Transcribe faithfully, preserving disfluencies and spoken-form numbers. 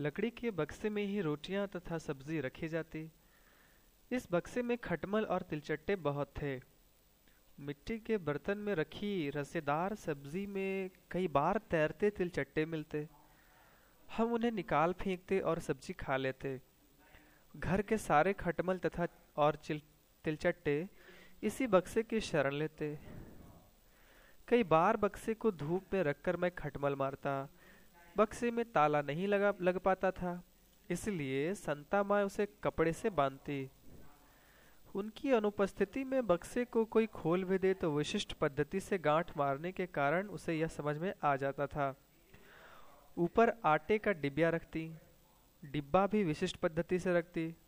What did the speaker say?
लकड़ी के बक्से में ही रोटियां तथा सब्जी रखी जाती। इस बक्से में खटमल और तिलचट्टे बहुत थे। मिट्टी के बर्तन में रखी रसेदार सब्जी में कई बार तैरते तिलचट्टे मिलते। हम उन्हें निकाल फेंकते और सब्जी खा लेते। घर के सारे खटमल तथा और चिल तिलचट्टे इसी बक्से की शरण लेते। कई बार बक्से को धूप में रखकर मैं खटमल मारता। बक्से में ताला नहीं लगा लग पाता था, इसलिए संता माँ उसे कपड़े से बांधती। उनकी अनुपस्थिति में बक्से को कोई खोल भी दे तो विशिष्ट पद्धति से गांठ मारने के कारण उसे यह समझ में आ जाता था। ऊपर आटे का डिबिया रखती। डिब्बा भी विशिष्ट पद्धति से रखती।